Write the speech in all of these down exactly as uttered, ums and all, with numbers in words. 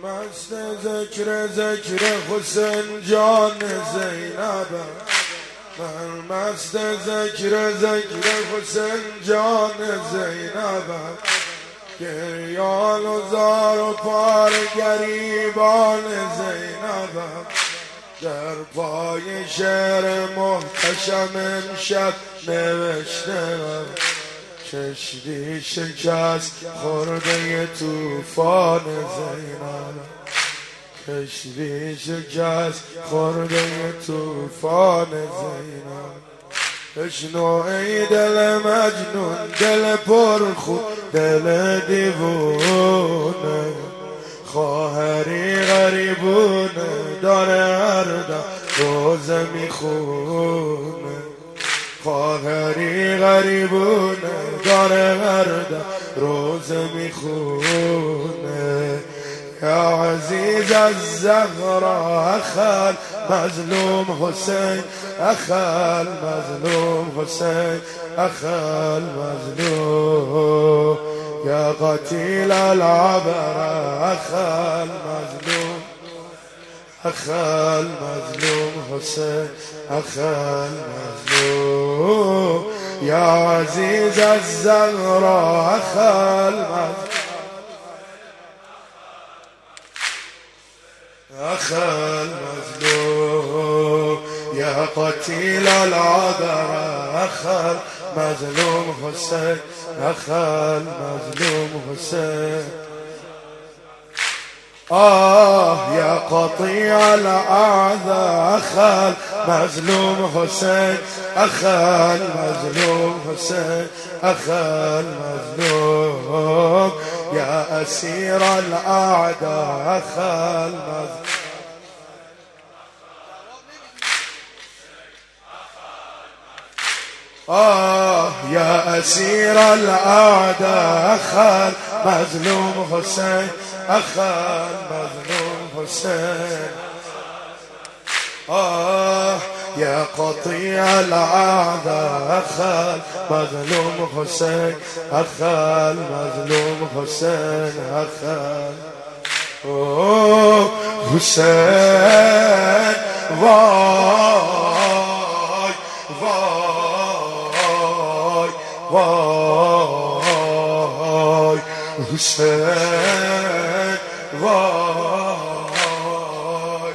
مست ذکر ذکر حسین جان زینبم، من مست ذکر ذکر حسین جان زینبم، گریان و زار و پار گریبان زینبم، در پای شعر محتشم امشب نوشتم، کشتی شکست خورده توفان زینبم، کشتی شکست خورده توفان زینبم. بشنو ای دل مجنون، دل پرخون، دل دیوونه، خواهری غریبونه، داره هر دم روزه میخونه، خواهری غریبونه، داره هر دم روزه میخونه. یا عزیز الزهرا اخل مظلوم حسین، اخل مظلوم حسین، اخل مظلوم. یا قتیل العبر اخل مظلوم، اخل مظلوم حسین، اخل مظلوم. یا عزیز الزهرا اخل مظلوم، اخل مظلوم. یا قتیل العبر اخل مظلوم حسین، اخل مظلوم حسین. آه یا قطيع الأعذى أخل مظلوم حسين، أخل مظلوم حسين، أخل مظلوم. يا أسير الأعداء أخل مظلوم، آه يا أسير الأعداء أخل مظلوم حسين، أخل مظلوم حسين. آه يا قطيع الأعداء أخل مظلوم حسين، أخل مظلوم حسين، أخل أوه حسين. واي واي واي حسين، وای.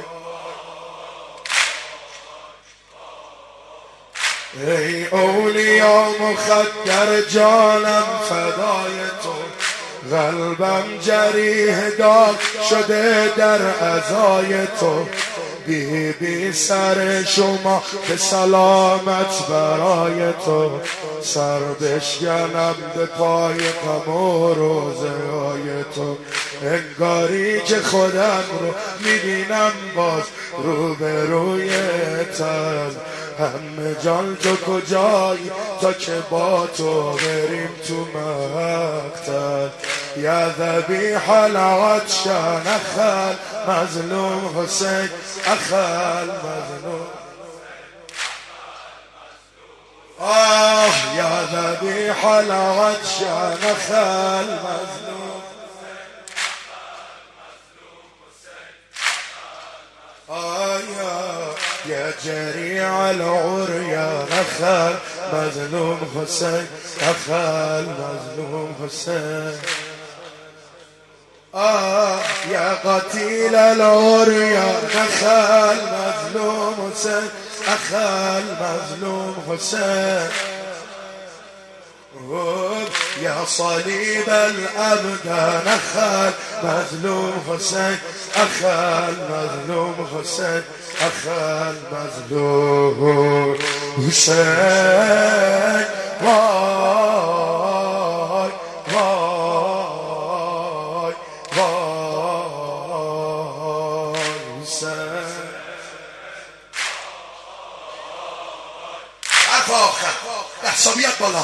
ای اولیا مخدر جانم فدای تو، قلبم جریح داغ شده در عزای تو، بی بی سر شما به سلامت برای تو، سر بشکنم به پای غم و روزه های تو، انگاری که خودم رو میبینم باز روبروی تن. همه جان تو کجایی تا که با تو بریم تو مقتل. یا ذبیح العطشان اخل مظلوم حسین، اخل مظلوم. آه یا ذبیح العطشان اخل مظلوم، آه يا جريع العريان أخل مظلوم حسين، أخل مظلوم حسين. آه يا قتيل العريان أخل مظلوم حسين، أخل مظلوم حسين. يا صليب الأبدان أخل مظلوم حسين، أخل مظلوم حسين، أخل مظلوم حسين. واي واي واي حسين. أفاخر احسابيات بالا.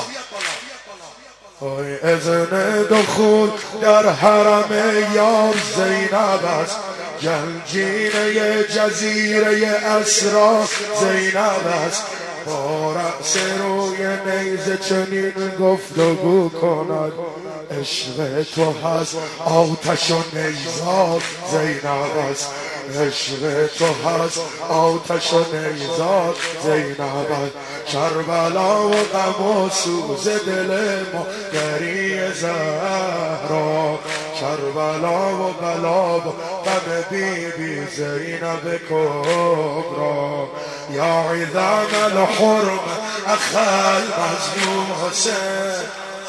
ای اذن دخول در حرم یار زینب است، گنجینه جزیره اسرار زینب است، با رأس روی نیزه چنین گفتگو کند عشق تو هست آتش و نیزار زینب است عشق تو هست آتش و نیزار زینب است کربلا و غم و سوز دل ما گریه زهرا کربلا و بلا و غم بی بی زینب کبرا یا عظام الحرم اخ المظلوم حسین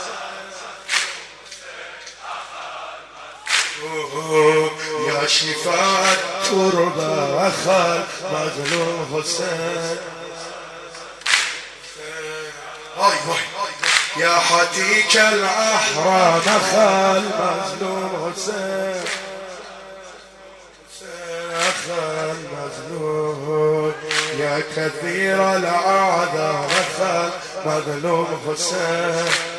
یا شفاعت تربه اخ المظلوم حسین وای وای يا حتيك الأحرام أخ المظلوم حسين أخ المظلوم يا كثير الأعداء أخ المظلوم حسين